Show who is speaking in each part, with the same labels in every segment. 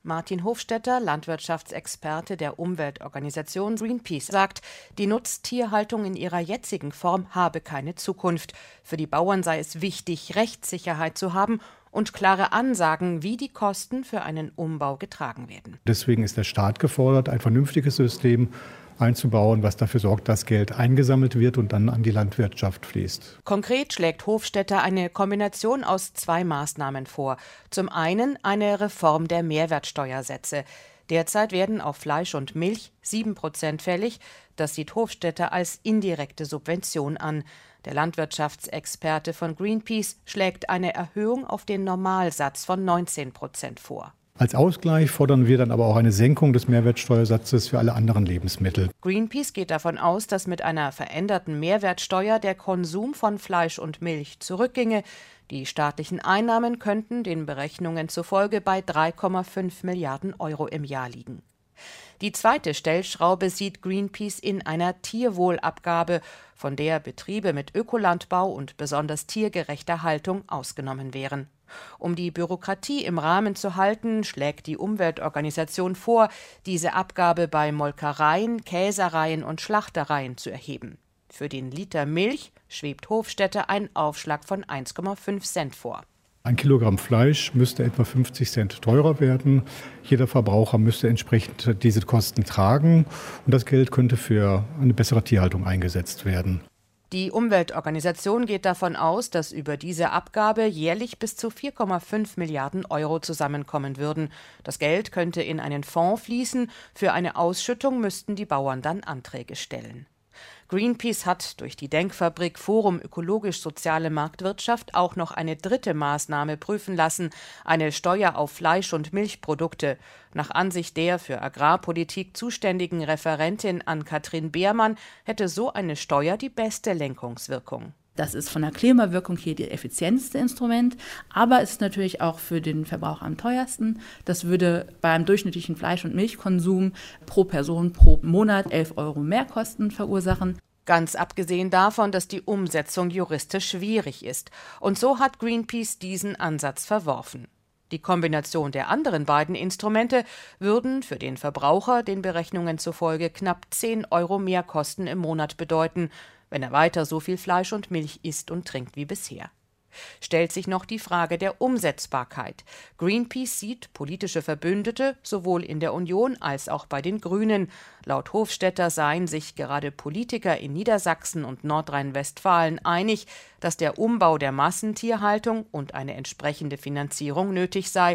Speaker 1: Martin Hofstetter, Landwirtschaftsexperte der Umweltorganisation Greenpeace, sagt, die Nutztierhaltung in ihrer jetzigen Form habe keine Zukunft. Für die Bauern sei es wichtig, Rechtssicherheit zu haben und klare Ansagen, wie die Kosten für einen Umbau getragen werden.
Speaker 2: Deswegen ist der Staat gefordert, ein vernünftiges System einzubauen, was dafür sorgt, dass Geld eingesammelt wird und dann an die Landwirtschaft fließt.
Speaker 1: Konkret schlägt Hofstetter eine Kombination aus 2 Maßnahmen vor. Zum einen eine Reform der Mehrwertsteuersätze. Derzeit werden auf Fleisch und Milch 7% fällig. Das sieht Hofstetter als indirekte Subvention an. Der Landwirtschaftsexperte von Greenpeace schlägt eine Erhöhung auf den Normalsatz von 19% vor.
Speaker 2: Als Ausgleich fordern wir dann aber auch eine Senkung des Mehrwertsteuersatzes für alle anderen Lebensmittel.
Speaker 1: Greenpeace geht davon aus, dass mit einer veränderten Mehrwertsteuer der Konsum von Fleisch und Milch zurückginge. Die staatlichen Einnahmen könnten den Berechnungen zufolge bei 3,5 Milliarden Euro im Jahr liegen. Die zweite Stellschraube sieht Greenpeace in einer Tierwohlabgabe, von der Betriebe mit Ökolandbau und besonders tiergerechter Haltung ausgenommen wären. Um die Bürokratie im Rahmen zu halten, schlägt die Umweltorganisation vor, diese Abgabe bei Molkereien, Käsereien und Schlachtereien zu erheben. Für den Liter Milch schwebt Hofstetter ein Aufschlag von 1,5 Cent vor.
Speaker 2: Ein Kilogramm Fleisch müsste etwa 50 Cent teurer werden. Jeder Verbraucher müsste entsprechend diese Kosten tragen und das Geld könnte für eine bessere Tierhaltung eingesetzt werden.
Speaker 1: Die Umweltorganisation geht davon aus, dass über diese Abgabe jährlich bis zu 4,5 Milliarden Euro zusammenkommen würden. Das Geld könnte in einen Fonds fließen. Für eine Ausschüttung müssten die Bauern dann Anträge stellen. Greenpeace hat durch die Denkfabrik Forum Ökologisch-Soziale Marktwirtschaft auch noch eine dritte Maßnahme prüfen lassen, eine Steuer auf Fleisch- und Milchprodukte. Nach Ansicht der für Agrarpolitik zuständigen Referentin Ann-Kathrin Beermann hätte so eine Steuer die beste Lenkungswirkung.
Speaker 3: Das ist von der Klimawirkung hier das effizienteste Instrument, aber es ist natürlich auch für den Verbraucher am teuersten. Das würde beim durchschnittlichen Fleisch- und Milchkonsum pro Person pro Monat 11 Euro Mehrkosten verursachen.
Speaker 1: Ganz abgesehen davon, dass die Umsetzung juristisch schwierig ist. Und so hat Greenpeace diesen Ansatz verworfen. Die Kombination der anderen beiden Instrumente würden für den Verbraucher den Berechnungen zufolge knapp 10 Euro Mehrkosten im Monat bedeuten, wenn er weiter so viel Fleisch und Milch isst und trinkt wie bisher. Stellt sich noch die Frage der Umsetzbarkeit. Greenpeace sieht politische Verbündete sowohl in der Union als auch bei den Grünen. Laut Hofstetter seien sich gerade Politiker in Niedersachsen und Nordrhein-Westfalen einig, dass der Umbau der Massentierhaltung und eine entsprechende Finanzierung nötig sei.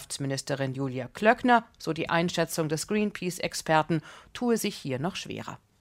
Speaker 1: Bundeslandwirtschaftsministerin Julia Klöckner, so die Einschätzung des Greenpeace-Experten, tue sich hier noch schwerer.